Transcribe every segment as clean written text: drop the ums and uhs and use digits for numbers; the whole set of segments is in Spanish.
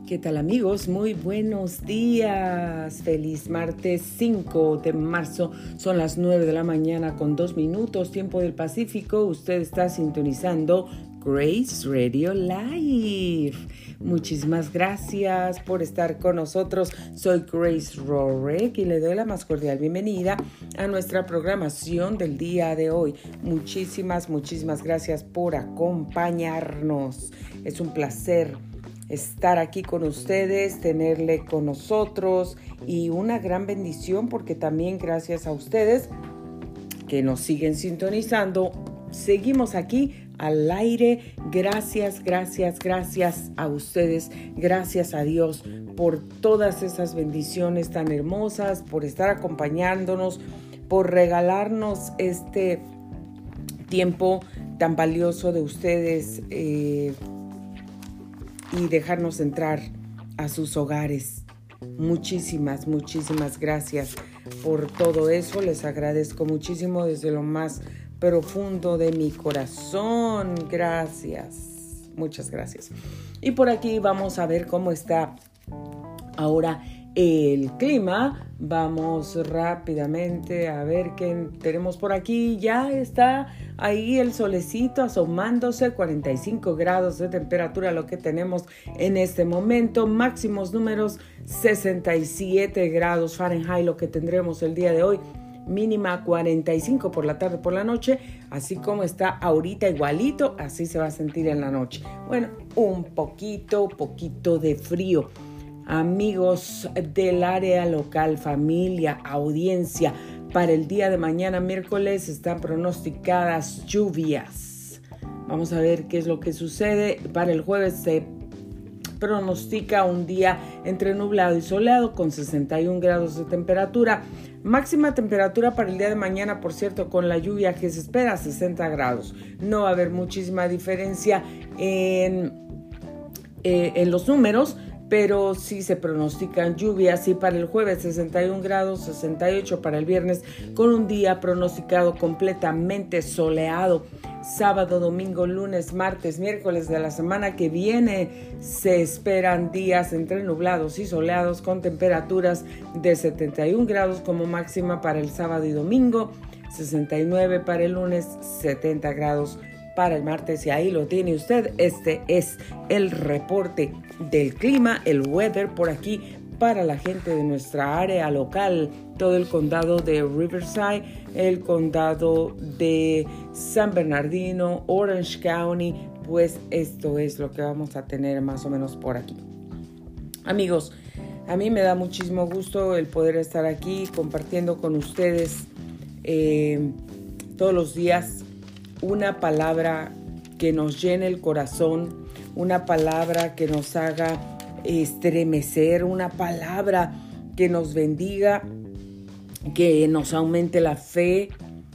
¿Qué tal, amigos? Muy buenos días. Feliz martes 5 de marzo. Son las 9 de la mañana con 2 minutos, tiempo del Pacífico. Usted está sintonizando Grace Radio Live. Muchísimas gracias por estar con nosotros. Soy Grace Rorek y le doy la más cordial bienvenida a nuestra programación del día de hoy. Muchísimas gracias por acompañarnos. Es un placer estar aquí con ustedes, tenerle con nosotros y una gran bendición porque también gracias a ustedes que nos siguen sintonizando, seguimos aquí al aire. Gracias a ustedes, gracias a Dios por todas esas bendiciones tan hermosas, por estar acompañándonos, por regalarnos este tiempo tan valioso de ustedes y dejarnos entrar a sus hogares. Muchísimas gracias por todo eso. Les agradezco muchísimo desde lo más profundo de mi corazón. Gracias. Muchas gracias. Y por aquí vamos a ver cómo está ahora el clima. Vamos rápidamente a ver qué tenemos por aquí. Ya está ahí el solecito asomándose, 45 grados de temperatura lo que tenemos en este momento. Máximos números 67 grados Fahrenheit lo que tendremos el día de hoy. Mínima 45 por la tarde, por la noche, así como está ahorita igualito, así se va a sentir en la noche. Bueno, un poquito de frío. Amigos del área local, familia, audiencia, para el día de mañana, miércoles, están pronosticadas lluvias. Vamos a ver qué es lo que sucede. Para el jueves se pronostica un día entre nublado y soleado con 61 grados de temperatura. Máxima temperatura para el día de mañana, por cierto, con la lluvia que se espera, 60 grados. No va a haber muchísima diferencia en los números, pero sí se pronostican lluvias. Y para el jueves 61 grados, 68 para el viernes, con un día pronosticado completamente soleado. Sábado, domingo, lunes, martes, miércoles de la semana que viene se esperan días entre nublados y soleados con temperaturas de 71 grados como máxima para el sábado y domingo, 69 para el lunes, 70 grados para el martes. Y ahí lo tiene usted. Este es el reporte del clima, el weather por aquí para la gente de nuestra área local, todo el condado de Riverside, el condado de San Bernardino, Orange County. Pues esto es lo que vamos a tener más o menos por aquí. Amigos, a mí me da muchísimo gusto el poder estar aquí compartiendo con ustedes todos los días una palabra que nos llene el corazón, una palabra que nos haga estremecer, una palabra que nos bendiga, que nos aumente la fe,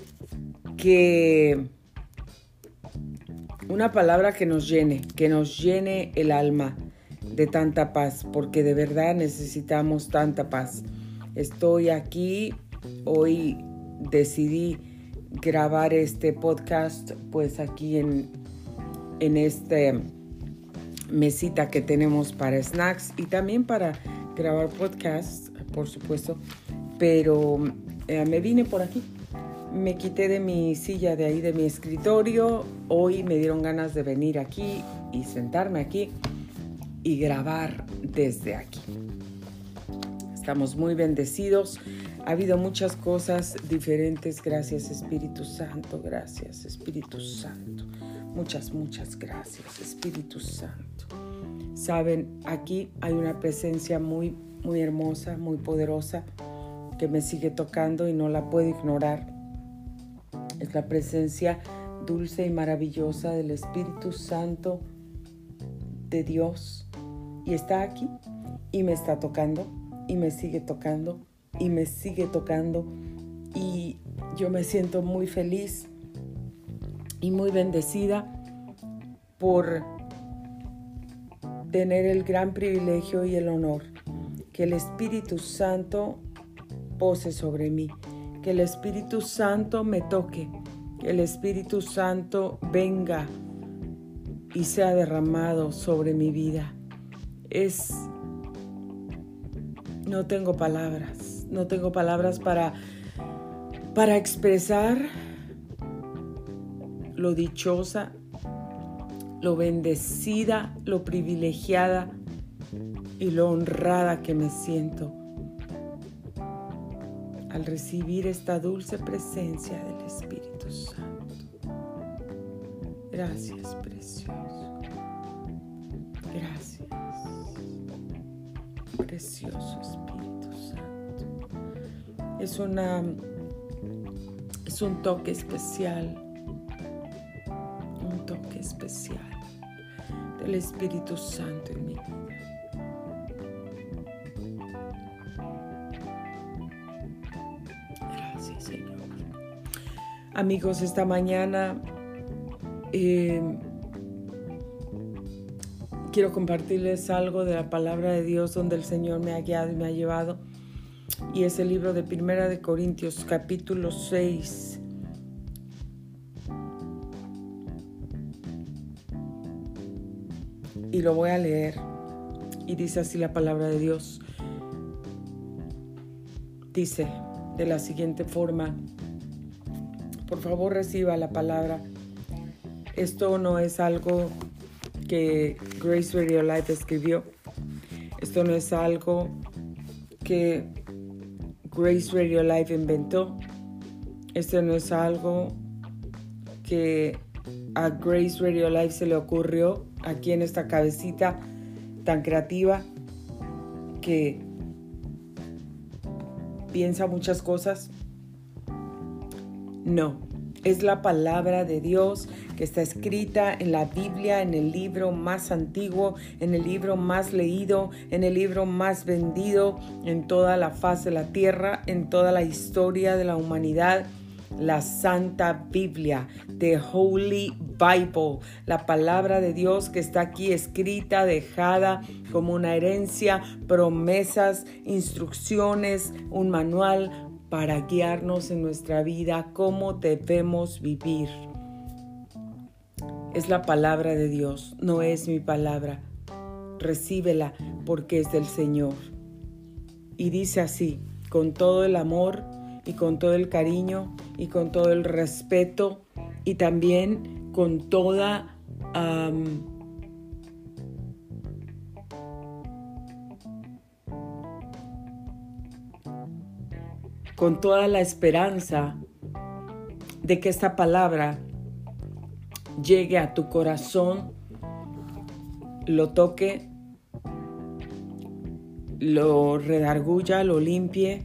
una palabra que nos llene el alma de tanta paz, porque de verdad necesitamos tanta paz. Estoy aquí, hoy decidí grabar este podcast pues aquí en este mesita que tenemos para snacks y también para grabar podcasts, por supuesto, pero me vine por aquí, me quité de mi silla de ahí, de mi escritorio. Hoy me dieron ganas de venir aquí y sentarme aquí y grabar desde aquí. Estamos muy bendecidos. Ha habido muchas cosas diferentes. Gracias, Espíritu Santo. Gracias, Espíritu Santo. Muchas gracias, Espíritu Santo. Saben, aquí hay una presencia muy hermosa, muy poderosa, que me sigue tocando y no la puedo ignorar. Es la presencia dulce y maravillosa del Espíritu Santo de Dios. Y está aquí y me está tocando y me sigue tocando y me sigue tocando. Y yo me siento muy feliz y muy bendecida por tener el gran privilegio y el honor que el Espíritu Santo pose sobre mí, que el Espíritu Santo me toque, que el Espíritu Santo venga y sea derramado sobre mi vida. No tengo palabras para expresar lo dichosa, lo bendecida, lo privilegiada y lo honrada que me siento al recibir esta dulce presencia del Espíritu Santo. Gracias, precioso. Gracias, precioso Espíritu Santo. Es un toque especial, del Espíritu Santo en mi vida. Gracias, Señor. Amigos, esta mañana quiero compartirles algo de la palabra de Dios donde el Señor me ha guiado y me ha llevado. Y es el libro de Primera de Corintios, capítulo 6. Y lo voy a leer. Y dice así la palabra de Dios. Dice de la siguiente forma. Por favor, reciba la palabra. Esto no es algo que Grace Radio Life escribió. Esto no es algo que Grace Radio Life inventó. Esto no es algo que a Grace Radio Life se le ocurrió aquí en esta cabecita tan creativa que piensa muchas cosas. No, es la palabra de Dios que está escrita en la Biblia, en el libro más antiguo, en el libro más leído, en el libro más vendido en toda la faz de la tierra, en toda la historia de la humanidad. La Santa Biblia, the Holy Bible, la palabra de Dios que está aquí escrita, dejada como una herencia, promesas, instrucciones, un manual para guiarnos en nuestra vida, cómo debemos vivir. Es la palabra de Dios, no es mi palabra. Recíbela porque es del Señor. Y dice así, con todo el amor y con todo el cariño y con todo el respeto y también con toda la esperanza de que esta palabra llegue a tu corazón, lo toque, lo redarguya, lo limpie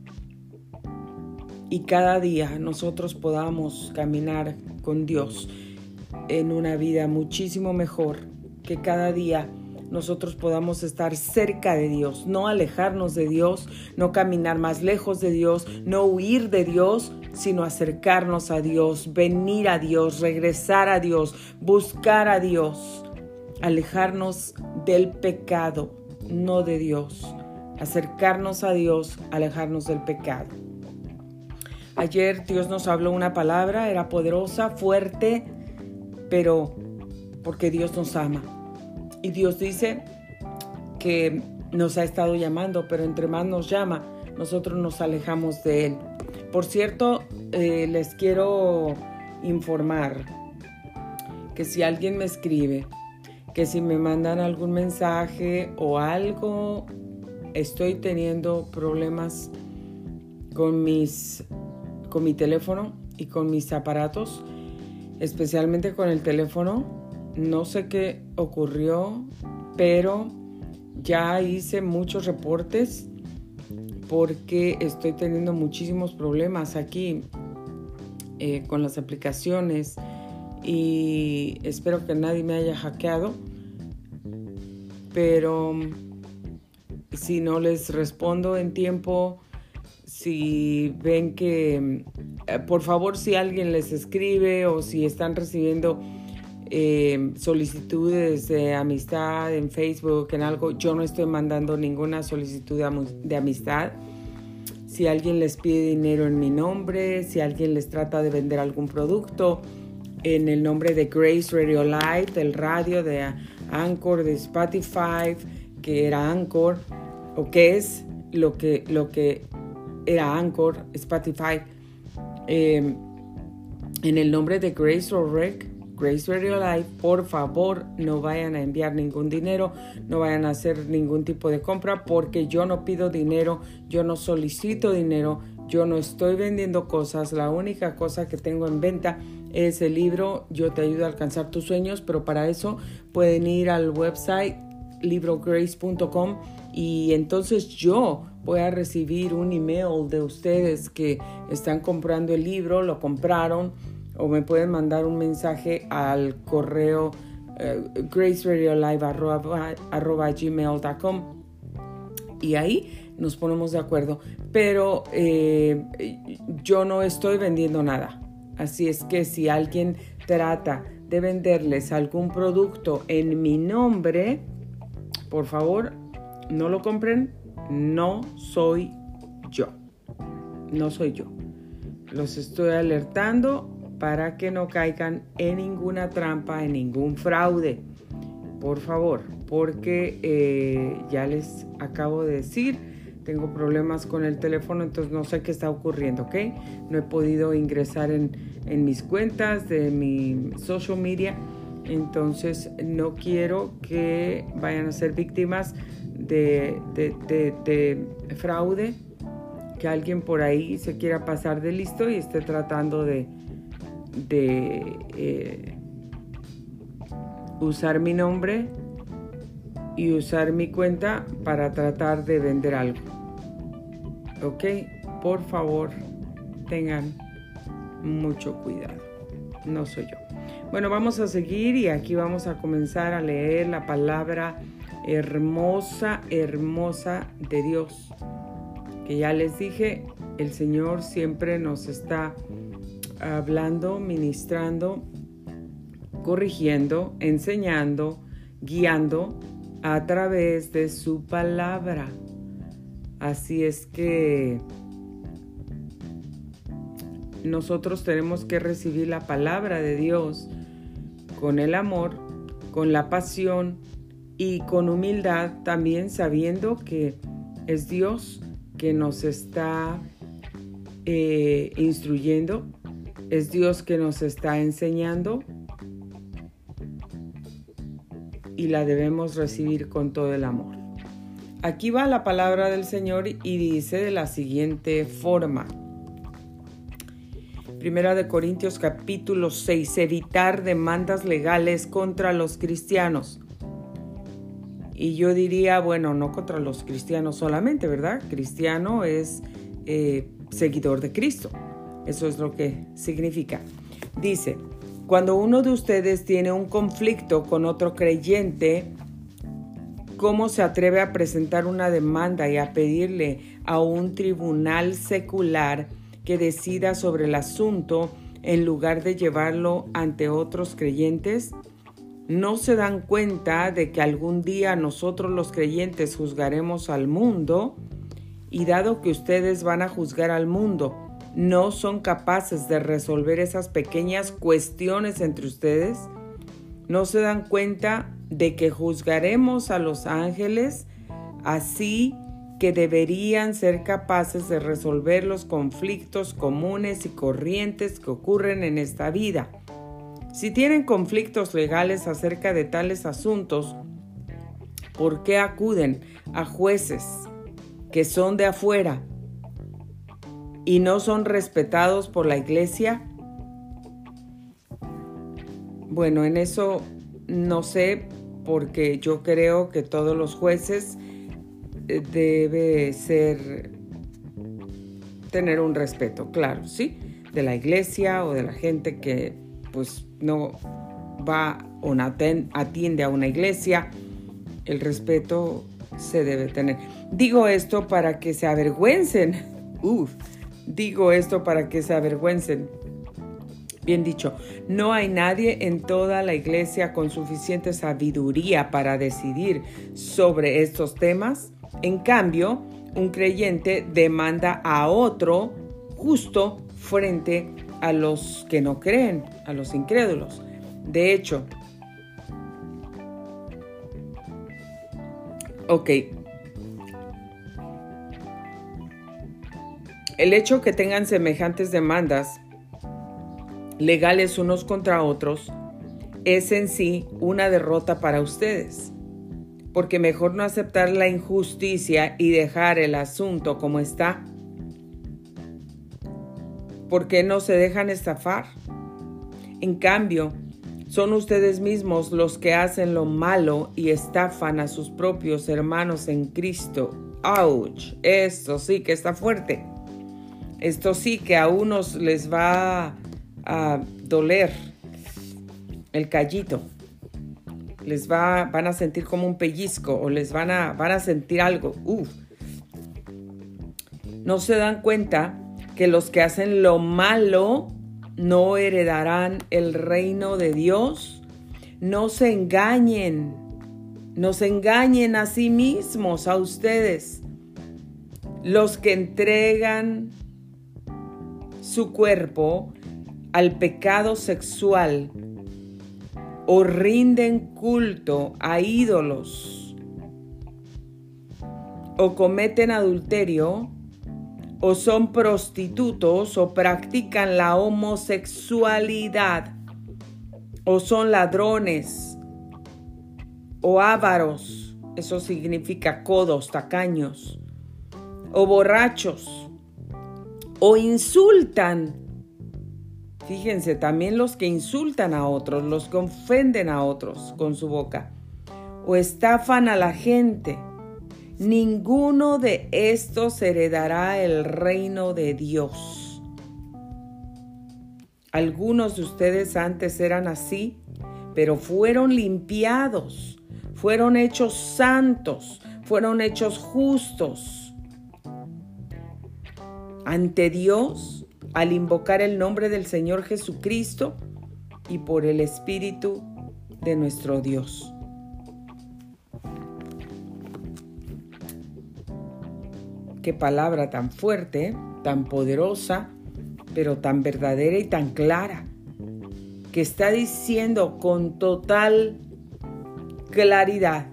y cada día nosotros podamos caminar con Dios en una vida muchísimo mejor, que cada día nosotros podamos estar cerca de Dios, no alejarnos de Dios, no caminar más lejos de Dios, no huir de Dios, sino acercarnos a Dios, venir a Dios, regresar a Dios, buscar a Dios, alejarnos del pecado, no de Dios, acercarnos a Dios, alejarnos del pecado. Ayer Dios nos habló una palabra, era poderosa, fuerte, pero porque Dios nos ama. Y Dios dice que nos ha estado llamando, pero entre más nos llama, nosotros nos alejamos de Él. Por cierto, les quiero informar que si alguien me escribe, que si me mandan algún mensaje o algo, estoy teniendo problemas con mi teléfono y con mis aparatos, especialmente con el teléfono. No sé qué ocurrió, pero ya hice muchos reportes porque estoy teniendo muchísimos problemas aquí con las aplicaciones y espero que nadie me haya hackeado, pero si no les respondo en tiempo, si ven que, por favor, si alguien les escribe o si están recibiendo solicitudes de amistad en Facebook, en algo, yo no estoy mandando ninguna solicitud de amistad. Si alguien les pide dinero en mi nombre, si alguien les trata de vender algún producto en el nombre de Grace Radio Live, del radio, de Anchor, de Spotify, que era Anchor, o que es lo que era Anchor, Spotify, en el nombre de Grace Rorek, Grace Radio Live. Por favor, no vayan a enviar ningún dinero, no vayan a hacer ningún tipo de compra, porque yo no pido dinero, yo no solicito dinero, yo no estoy vendiendo cosas. La única cosa que tengo en venta es el libro Yo te ayudo a alcanzar tus sueños, pero para eso pueden ir al website librograce.com y entonces yo voy a recibir un email de ustedes que están comprando el libro, lo compraron, o me pueden mandar un mensaje al correo graceradiolive@gmail.com y ahí nos ponemos de acuerdo. Pero yo no estoy vendiendo nada. Así es que si alguien trata de venderles algún producto en mi nombre, por favor, no lo compren. No soy yo. No soy yo. Los estoy alertando para que no caigan en ninguna trampa, en ningún fraude. Por favor, porque ya les acabo de decir, tengo problemas con el teléfono, entonces no sé qué está ocurriendo, ¿ok? No he podido ingresar en mis cuentas de mi social media, entonces no quiero que vayan a ser víctimas de fraude, que alguien por ahí se quiera pasar de listo y esté tratando de usar mi nombre y usar mi cuenta para tratar de vender algo. ¿Ok? Por favor, tengan mucho cuidado. No soy yo. Bueno, vamos a seguir y aquí vamos a comenzar a leer la palabra hermosa, hermosa de Dios. Que ya les dije, el Señor siempre nos está hablando, ministrando, corrigiendo, enseñando, guiando a través de su palabra. Así es que nosotros tenemos que recibir la palabra de Dios con el amor, con la pasión y con humildad, también sabiendo que es Dios que nos está instruyendo, es Dios que nos está enseñando y la debemos recibir con todo el amor. Aquí va la palabra del Señor y dice de la siguiente forma. Primera de Corintios capítulo 6, evitar demandas legales contra los cristianos. Y yo diría, bueno, no contra los cristianos solamente, ¿verdad? Cristiano es seguidor de Cristo. Eso es lo que significa. Dice, cuando uno de ustedes tiene un conflicto con otro creyente, ¿cómo se atreve a presentar una demanda y a pedirle a un tribunal secular que decida sobre el asunto en lugar de llevarlo ante otros creyentes? ¿No se dan cuenta de que algún día nosotros los creyentes juzgaremos al mundo? Y dado que ustedes van a juzgar al mundo, ¿no son capaces de resolver esas pequeñas cuestiones entre ustedes? ¿No se dan cuenta de que juzgaremos a los ángeles? Así que deberían ser capaces de resolver los conflictos comunes y corrientes que ocurren en esta vida. Si tienen conflictos legales acerca de tales asuntos, ¿por qué acuden a jueces que son de afuera y no son respetados por la iglesia? Bueno, en eso no sé, porque yo creo que todos los jueces debe tener un respeto, claro, ¿sí? De la iglesia o de la gente que pues no va o no atiende a una iglesia. El respeto se debe tener. Digo esto para que se avergüencen. Digo esto para que se avergüencen. Bien dicho, no hay nadie en toda la iglesia con suficiente sabiduría para decidir sobre estos temas. En cambio, un creyente demanda a otro justo frente a los que no creen, a los incrédulos. De hecho, Ok. El hecho que tengan semejantes demandas legales unos contra otros es en sí una derrota para ustedes, porque mejor no aceptar la injusticia y dejar el asunto como está. ¿Por qué no se dejan estafar? En cambio, son ustedes mismos los que hacen lo malo y estafan a sus propios hermanos en Cristo. ¡Auch! Esto sí que está fuerte. Esto sí que a unos les va a doler el callito. Van a sentir como un pellizco o les van a sentir algo. No se dan cuenta que los que hacen lo malo no heredarán el reino de Dios. No se engañen a sí mismos, a ustedes. Los que entregan su cuerpo al pecado sexual o rinden culto a ídolos o cometen adulterio o son prostitutos o practican la homosexualidad o son ladrones o ávaros, eso significa codos, tacaños, o borrachos o insultan. Fíjense, también los que insultan a otros, los que ofenden a otros con su boca, o estafan a la gente. Ninguno de estos heredará el reino de Dios. Algunos de ustedes antes eran así, pero fueron limpiados, fueron hechos santos, fueron hechos justos ante Dios al invocar el nombre del Señor Jesucristo y por el Espíritu de nuestro Dios. Qué palabra tan fuerte, tan poderosa, pero tan verdadera y tan clara, que está diciendo con total claridad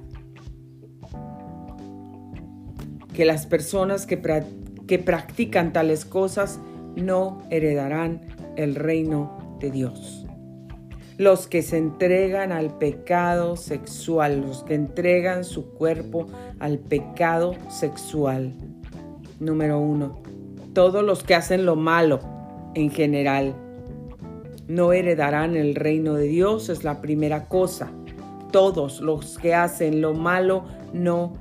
que las personas que practican tales cosas no heredarán el reino de Dios. Los que se entregan al pecado sexual, los que entregan su cuerpo al pecado sexual. Número 1, todos los que hacen lo malo en general no heredarán el reino de Dios, es la primera cosa. Todos los que hacen lo malo no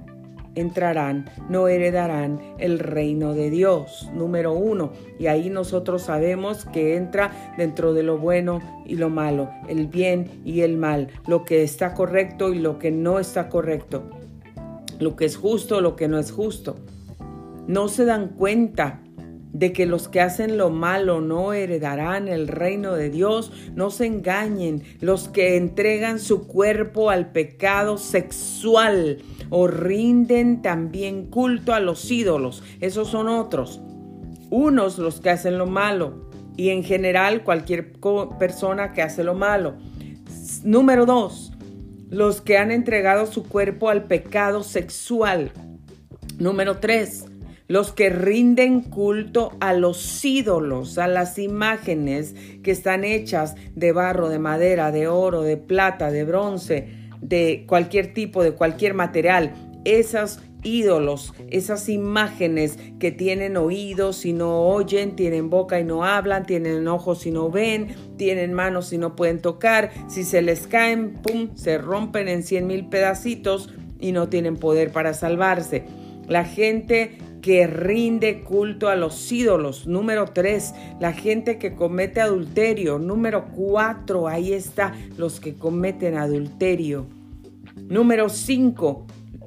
heredarán el reino de Dios. Número 1, y ahí nosotros sabemos que entra dentro de lo bueno y lo malo, el bien y el mal, lo que está correcto y lo que no está correcto, lo que es justo, lo que no es justo. No se dan cuenta de que los que hacen lo malo no heredarán el reino de Dios. No se engañen. Los que entregan su cuerpo al pecado sexual o rinden también culto a los ídolos. Esos son otros. Unos los que hacen lo malo y en general cualquier persona que hace lo malo. Número 2, los que han entregado su cuerpo al pecado sexual. Número 3, los que rinden culto a los ídolos, a las imágenes que están hechas de barro, de madera, de oro, de plata, de bronce, de cualquier tipo, de cualquier material. Esos ídolos, esas imágenes que tienen oídos y no oyen, tienen boca y no hablan, tienen ojos y no ven, tienen manos y no pueden tocar. Si se les caen, ¡pum!, se rompen en 100,000 pedacitos y no tienen poder para salvarse. La gente que rinde culto a los ídolos. Número 3, la gente que comete adulterio. Número 4, ahí está, los que cometen adulterio. Número 5,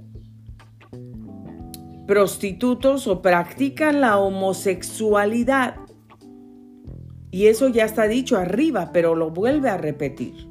prostitutos o practican la homosexualidad. Y eso ya está dicho arriba, pero lo vuelve a repetir.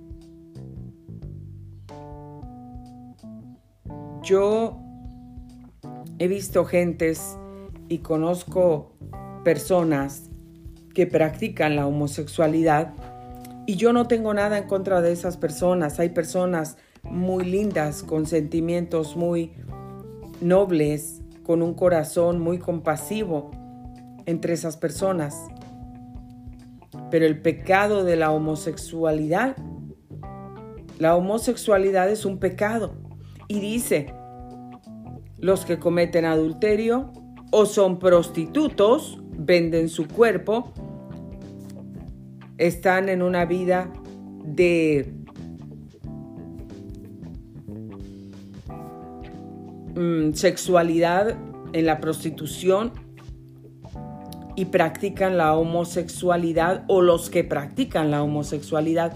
Yo he visto gentes y conozco personas que practican la homosexualidad y yo no tengo nada en contra de esas personas. Hay personas muy lindas, con sentimientos muy nobles, con un corazón muy compasivo entre esas personas. Pero el pecado de la homosexualidad es un pecado. Y dice, los que cometen adulterio o son prostitutos, venden su cuerpo, están en una vida de sexualidad en la prostitución y practican la homosexualidad, o los que practican la homosexualidad.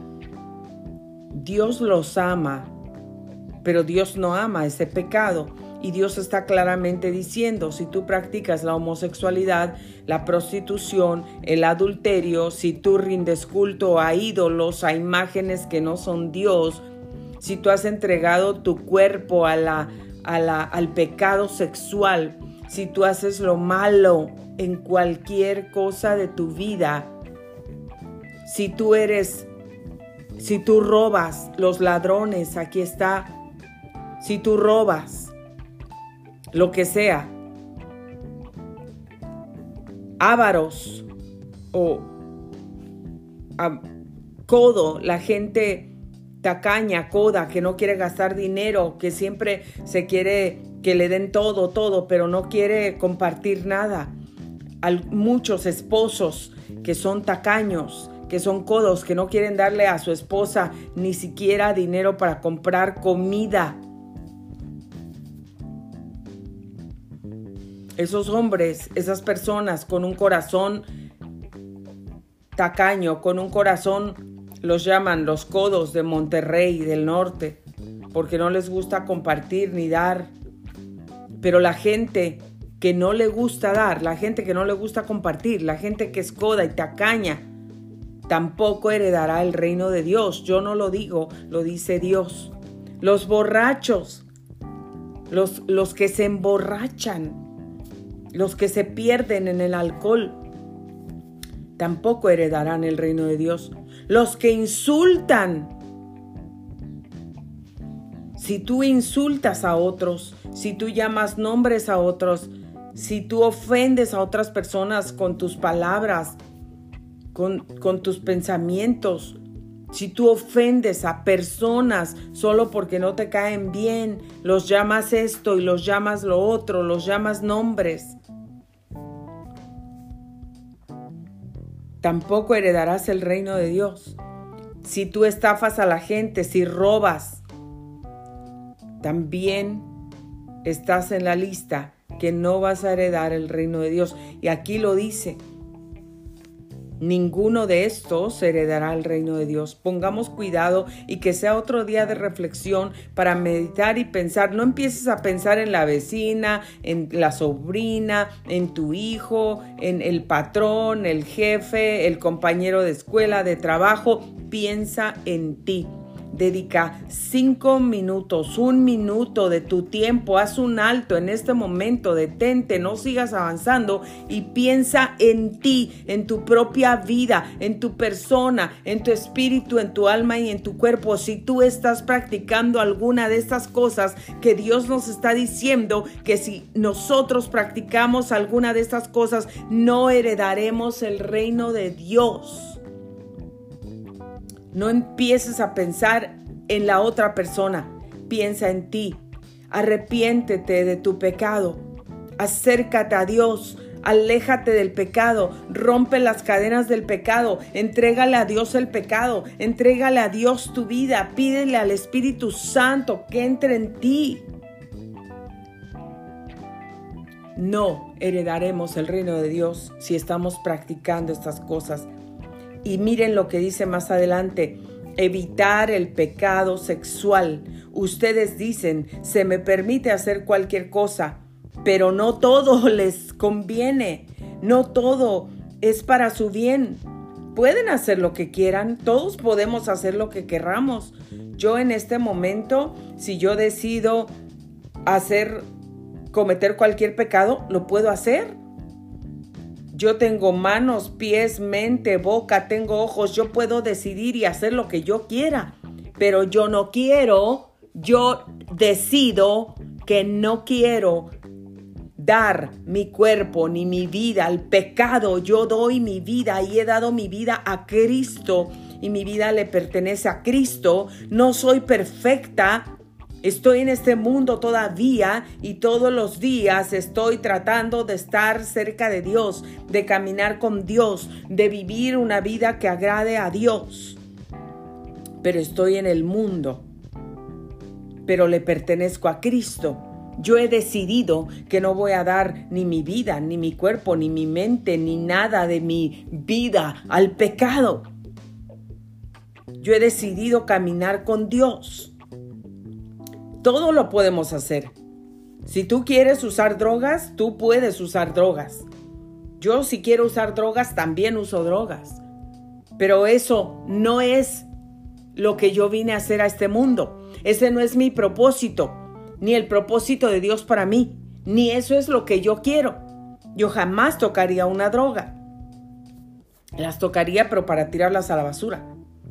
Dios los ama, pero Dios no ama ese pecado. Y Dios está claramente diciendo, si tú practicas la homosexualidad, la prostitución, el adulterio, si tú rindes culto a ídolos, a imágenes que no son Dios, si tú has entregado tu cuerpo al pecado sexual, si tú haces lo malo en cualquier cosa de tu vida, si tú robas, los ladrones, aquí está, si tú robas, lo que sea, ávaros o codo, la gente tacaña, coda, que no quiere gastar dinero, que siempre se quiere que le den todo, pero no quiere compartir nada. Muchos esposos que son tacaños, que son codos, que no quieren darle a su esposa ni siquiera dinero para comprar comida. Esos hombres, esas personas con un corazón tacaño, con un corazón, los llaman los codos de Monterrey del norte, porque no les gusta compartir ni dar. Pero la gente que no le gusta dar, la gente que no le gusta compartir, la gente que es coda y tacaña, tampoco heredará el reino de Dios. Yo no lo digo, lo dice Dios. Los borrachos, los que se emborrachan, los que se pierden en el alcohol, tampoco heredarán el reino de Dios. Los que insultan, si tú insultas a otros, si tú llamas nombres a otros, si tú ofendes a otras personas con tus palabras, con tus pensamientos, si tú ofendes a personas solo porque no te caen bien, los llamas esto y los llamas lo otro, los llamas nombres, tampoco heredarás el reino de Dios. Si tú estafas a la gente, si robas, también estás en la lista que no vas a heredar el reino de Dios. Y aquí lo dice, ninguno de estos heredará el reino de Dios. Pongamos cuidado y que sea otro día de reflexión para meditar y pensar. No empieces a pensar en la vecina, en la sobrina, en tu hijo, en el patrón, el jefe, el compañero de escuela, de trabajo. Piensa en ti. Dedica 5 minutos, 1 minuto de tu tiempo, haz un alto en este momento, detente, no sigas avanzando y piensa en ti, en tu propia vida, en tu persona, en tu espíritu, en tu alma y en tu cuerpo. Si tú estás practicando alguna de estas cosas que Dios nos está diciendo, que si nosotros practicamos alguna de estas cosas, no heredaremos el reino de Dios. No empieces a pensar en la otra persona, piensa en ti. Arrepiéntete de tu pecado, acércate a Dios, aléjate del pecado, rompe las cadenas del pecado, entrégale a Dios el pecado, entrégale a Dios tu vida, pídele al Espíritu Santo que entre en ti. No heredaremos el reino de Dios si estamos practicando estas cosas. Y miren lo que dice más adelante, evitar el pecado sexual. Ustedes dicen, se me permite hacer cualquier cosa, pero no todo les conviene, no todo es para su bien. Pueden hacer lo que quieran, todos podemos hacer lo que querramos. Yo en este momento, si yo decido cometer cualquier pecado, lo puedo hacer. Yo tengo manos, pies, mente, boca, tengo ojos. Yo puedo decidir y hacer lo que yo quiera. pero yo no quiero, yo decido que no quiero dar mi cuerpo ni mi vida al pecado. Yo doy mi vida y he dado mi vida a Cristo y mi vida le pertenece a Cristo. No soy perfecta, estoy en este mundo todavía y todos los días estoy tratando de estar cerca de Dios, de caminar con Dios, de vivir una vida que agrade a Dios. Pero estoy en el mundo, pero le pertenezco a Cristo. Yo he decidido que no voy a dar ni mi vida, ni mi cuerpo, ni mi mente, ni nada de mi vida al pecado. Yo he decidido caminar con Dios. Todo lo podemos hacer. Si tú quieres usar drogas, tú puedes usar drogas. Yo, si quiero usar drogas, también uso drogas. Pero eso no es lo que yo vine a hacer a este mundo. Ese no es mi propósito. Ni el propósito de Dios para mí, ni eso es lo que yo quiero. Yo jamás tocaría una droga. Las tocaría, pero para tirarlas a la basura.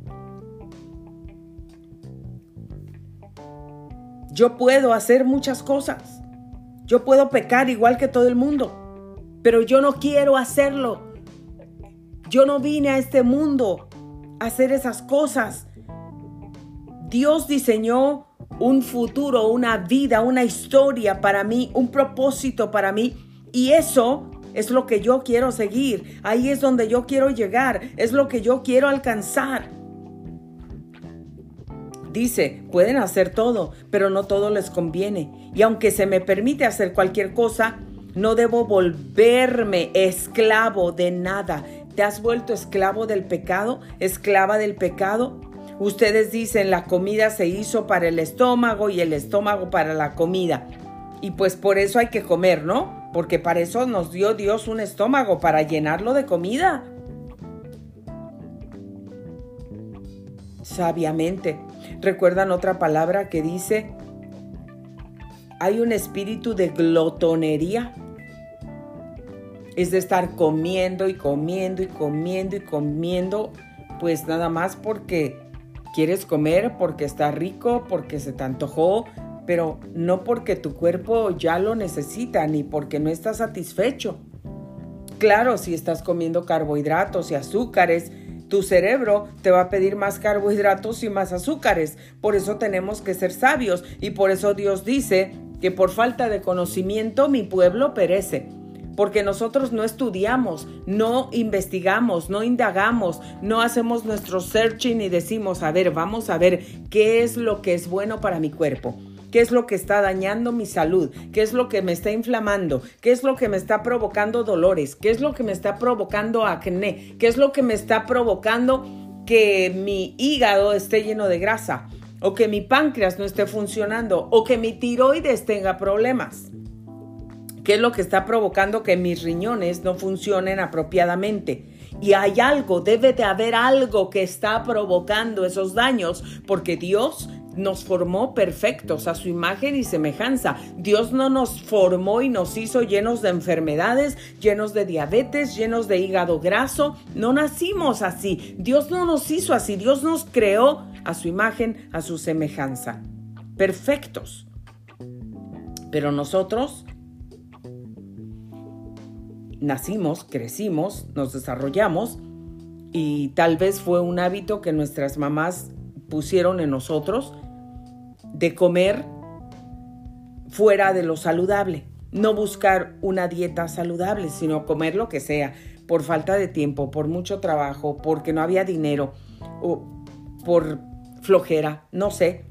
Yo puedo hacer muchas cosas. Yo puedo pecar igual que todo el mundo, pero yo no quiero hacerlo. Yo no vine a este mundo a hacer esas cosas. Dios diseñó un futuro, una vida, una historia para mí, un propósito para mí. Y eso es lo que yo quiero seguir. Ahí es donde yo quiero llegar. Es lo que yo quiero alcanzar. Dice, pueden hacer todo, pero no todo les conviene. Y aunque se me permite hacer cualquier cosa, no debo volverme esclavo de nada. ¿Te has vuelto esclavo del pecado? ¿Esclava del pecado? Ustedes dicen, la comida se hizo para el estómago y el estómago para la comida. Y pues por eso hay que comer, ¿no? Porque para eso nos dio Dios un estómago, para llenarlo de comida. Sabiamente. ¿Recuerdan otra palabra que dice? Hay un espíritu de glotonería. Es de estar comiendo y comiendo y comiendo y comiendo, pues nada más porque quieres comer, porque está rico, porque se te antojó, pero no porque tu cuerpo ya lo necesita, ni porque no está satisfecho. Claro, si estás comiendo carbohidratos y azúcares, tu cerebro te va a pedir más carbohidratos y más azúcares. Por eso tenemos que ser sabios y por eso Dios dice que por falta de conocimiento mi pueblo perece. Porque nosotros no estudiamos, no investigamos, no indagamos, no hacemos nuestro searching y decimos, a ver, vamos a ver qué es lo que es bueno para mi cuerpo, qué es lo que está dañando mi salud, qué es lo que me está inflamando, qué es lo que me está provocando dolores, qué es lo que me está provocando acné, qué es lo que me está provocando que mi hígado esté lleno de grasa, o que mi páncreas no esté funcionando, o que mi tiroides tenga problemas. ¿Qué es lo que está provocando que mis riñones no funcionen apropiadamente? Y hay algo, debe de haber algo que está provocando esos daños, porque Dios nos formó perfectos a su imagen y semejanza. Dios no nos formó y nos hizo llenos de enfermedades, llenos de diabetes, llenos de hígado graso. No nacimos así. Dios no nos hizo así. Dios nos creó a su imagen, a su semejanza. Perfectos. Pero nosotros nacimos, crecimos, nos desarrollamos y tal vez fue un hábito que nuestras mamás pusieron en nosotros de comer fuera de lo saludable, no buscar una dieta saludable, sino comer lo que sea, por falta de tiempo, por mucho trabajo, porque no había dinero o por flojera, no sé.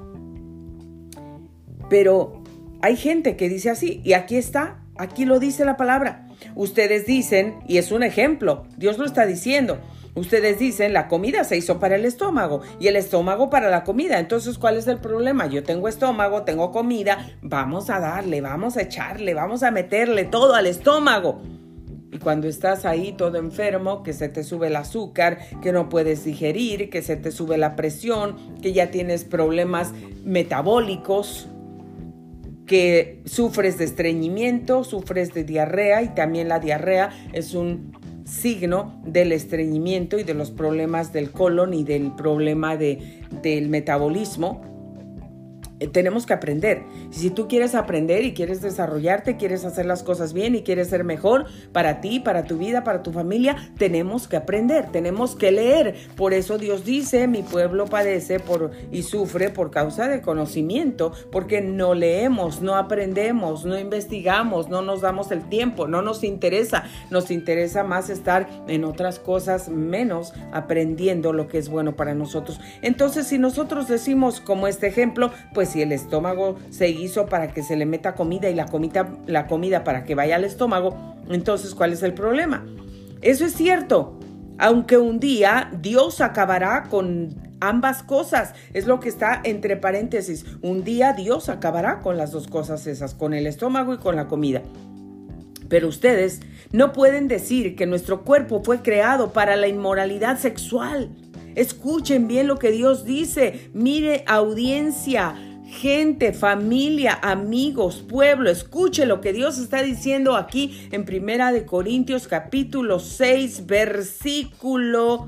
Pero hay gente que dice así y aquí está, aquí lo dice la palabra. Ustedes dicen, y es un ejemplo, Dios lo está diciendo, ustedes dicen la comida se hizo para el estómago y el estómago para la comida. Entonces, ¿cuál es el problema? Yo tengo estómago, tengo comida, vamos a darle, vamos a echarle, vamos a meterle todo al estómago. Y cuando estás ahí todo enfermo, que se te sube el azúcar, que no puedes digerir, que se te sube la presión, que ya tienes problemas metabólicos, que sufres de estreñimiento, sufres de diarrea y también la diarrea es un signo del estreñimiento y de los problemas del colon y del problema de ante el metabolismo, tenemos que aprender. Si tú quieres aprender y quieres desarrollarte, quieres hacer las cosas bien y quieres ser mejor para ti, para tu vida, para tu familia, tenemos que aprender, tenemos que leer. Por eso Dios dice, mi pueblo padece y sufre por causa de conocimiento, porque no leemos, no aprendemos, no investigamos, no nos damos el tiempo, no nos interesa. Nos interesa más estar en otras cosas, menos aprendiendo lo que es bueno para nosotros. Entonces, si nosotros decimos como este ejemplo, pues si el estómago se hizo para que se le meta comida y la comida para que vaya al estómago, entonces ¿cuál es el problema? Eso es cierto, aunque un día Dios acabará con ambas cosas, es lo que está entre paréntesis. Un día Dios acabará con las dos cosas esas, con el estómago y con la comida. Pero ustedes no pueden decir que nuestro cuerpo fue creado para la inmoralidad sexual. Escuchen bien lo que Dios dice. Mire, audiencia, gente, familia, amigos, pueblo, escuche lo que Dios está diciendo aquí en 1 Corintios capítulo 6, versículo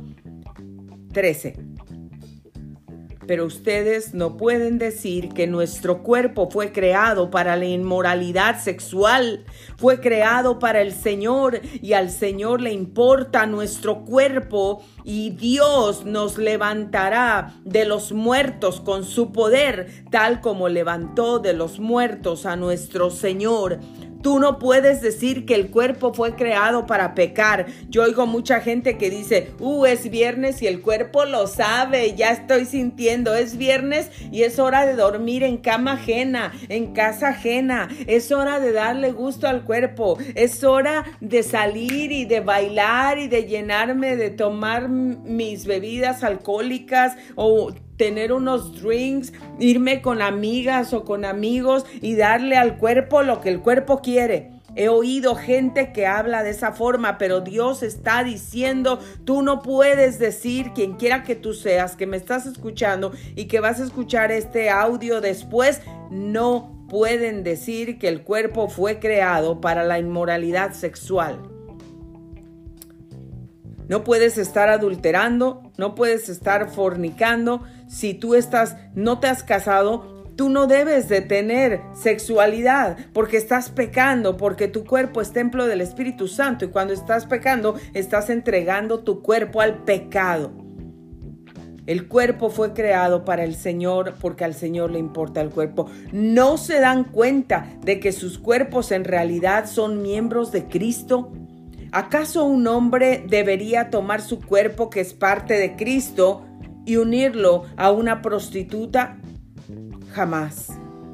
13. Pero ustedes no pueden decir que nuestro cuerpo fue creado para la inmoralidad sexual. Fue creado para el Señor y al Señor le importa nuestro cuerpo y Dios nos levantará de los muertos con su poder, tal como levantó de los muertos a nuestro Señor. Tú no puedes decir que el cuerpo fue creado para pecar. Yo oigo mucha gente que dice, es viernes y el cuerpo lo sabe, ya estoy sintiendo, es viernes y es hora de dormir en cama ajena, en casa ajena, es hora de darle gusto al cuerpo, es hora de salir y de bailar y de llenarme, de tomar mis bebidas alcohólicas o tener unos drinks, irme con amigas o con amigos y darle al cuerpo lo que el cuerpo quiere. He oído gente que habla de esa forma, pero Dios está diciendo, tú no puedes decir, quien quiera que tú seas, que me estás escuchando y que vas a escuchar este audio después, no pueden decir que el cuerpo fue creado para la inmoralidad sexual. No puedes estar adulterando, no puedes estar fornicando. Si tú no te has casado, tú no debes de tener sexualidad porque estás pecando, porque tu cuerpo es templo del Espíritu Santo y cuando estás pecando, estás entregando tu cuerpo al pecado. El cuerpo fue creado para el Señor porque al Señor le importa el cuerpo. ¿No se dan cuenta de que sus cuerpos en realidad son miembros de Cristo? ¿Acaso un hombre debería tomar su cuerpo, que es parte de Cristo, y unirlo a una prostituta? Jamás.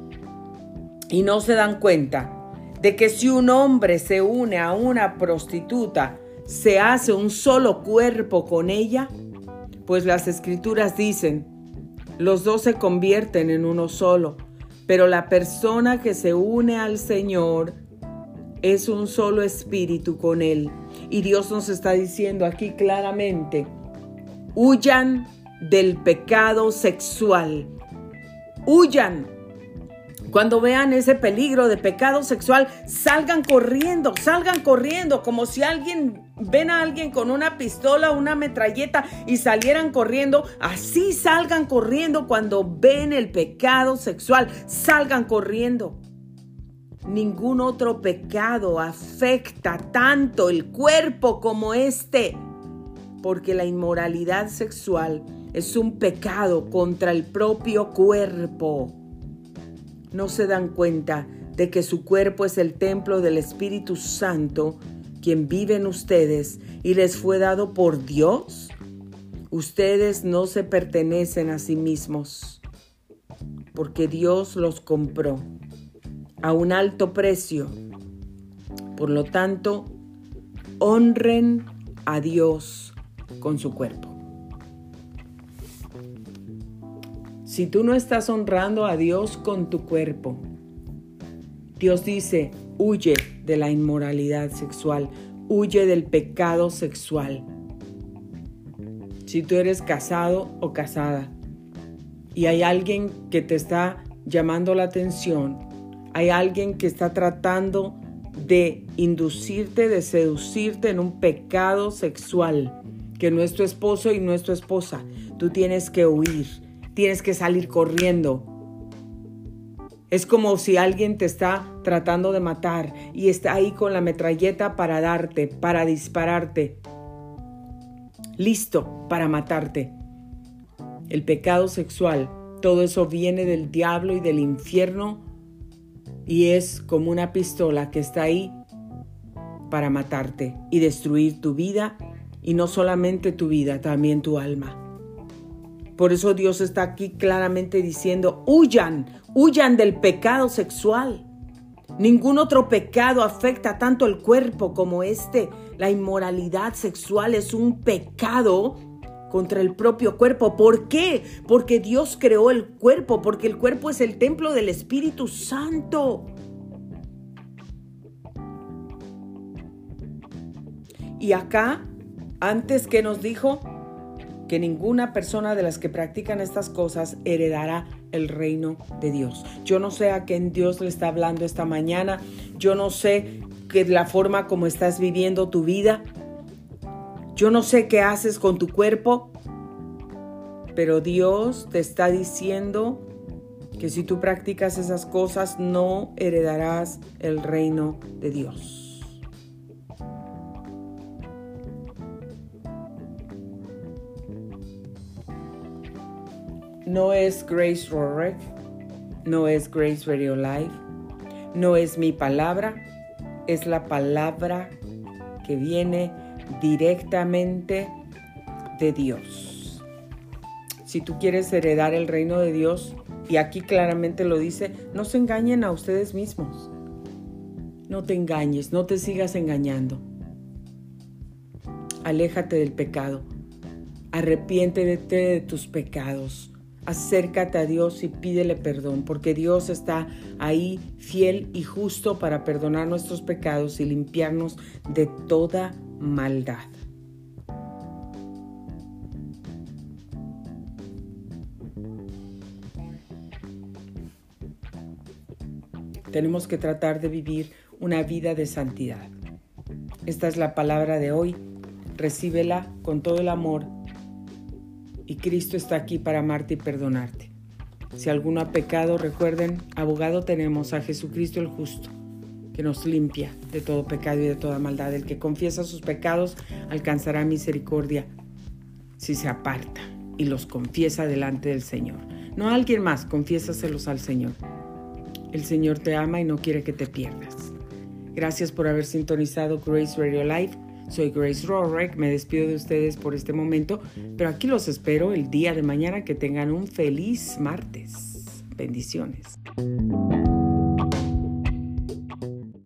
Y no se dan cuenta de que si un hombre se une a una prostituta, se hace un solo cuerpo con ella. Pues las Escrituras dicen, los dos se convierten en uno solo, pero la persona que se une al Señor es un solo espíritu con Él. Y Dios nos está diciendo aquí claramente, huyan del pecado sexual. Huyan. Cuando vean ese peligro de pecado sexual, salgan corriendo, como si ven a alguien con una pistola, una metralleta y salieran corriendo. Así salgan corriendo cuando ven el pecado sexual, salgan corriendo. Ningún otro pecado afecta tanto el cuerpo como este, porque la inmoralidad sexual es un pecado contra el propio cuerpo. ¿No se dan cuenta de que su cuerpo es el templo del Espíritu Santo, quien vive en ustedes y les fue dado por Dios? Ustedes no se pertenecen a sí mismos, porque Dios los compró a un alto precio. Por lo tanto, honren a Dios con su cuerpo. Si tú no estás honrando a Dios con tu cuerpo, Dios dice, huye de la inmoralidad sexual, huye del pecado sexual. Si tú eres casado o casada y hay alguien que te está llamando la atención, hay alguien que está tratando de inducirte, de seducirte en un pecado sexual, que no es tu esposo y no es tu esposa, tú tienes que huir. tienes que salir corriendo. Es como si alguien te está tratando de matar y está ahí con la metralleta para darte, para dispararte, listo para matarte. El pecado sexual, todo eso viene del diablo y del infierno y es como una pistola que está ahí para matarte y destruir tu vida, y no solamente tu vida, también tu alma. Por eso Dios está aquí claramente diciendo: huyan del pecado sexual. Ningún otro pecado afecta tanto el cuerpo como este. La inmoralidad sexual es un pecado contra el propio cuerpo. ¿Por qué? Porque Dios creó el cuerpo, porque el cuerpo es el templo del Espíritu Santo. Y acá, antes que nos dijo que ninguna persona de las que practican estas cosas heredará el reino de Dios. Yo no sé a quién Dios le está hablando esta mañana. Yo no sé que la forma como estás viviendo tu vida. Yo no sé qué haces con tu cuerpo. Pero Dios te está diciendo que si tú practicas esas cosas, no heredarás el reino de Dios. No es Grace Rorek, no es Grace Radio Live, no es mi palabra, es la palabra que viene directamente de Dios. Si tú quieres heredar el reino de Dios, y aquí claramente lo dice, no se engañen a ustedes mismos. No te engañes, no te sigas engañando. Aléjate del pecado, arrepiéntete de tus pecados. Acércate a Dios y pídele perdón, porque Dios está ahí fiel y justo para perdonar nuestros pecados y limpiarnos de toda maldad. Tenemos que tratar de vivir una vida de santidad. Esta es la palabra de hoy. Recíbela con todo el amor. Y Cristo está aquí para amarte y perdonarte. Si alguno ha pecado, recuerden, abogado tenemos a Jesucristo el justo, que nos limpia de todo pecado y de toda maldad. El que confiesa sus pecados alcanzará misericordia si se aparta y los confiesa delante del Señor. No a alguien más, confiésaselos al Señor. El Señor te ama y no quiere que te pierdas. Gracias por haber sintonizado Grace Radio Live. Soy Grace Rorek, me despido de ustedes por este momento, pero aquí los espero el día de mañana. Que tengan un feliz martes. Bendiciones.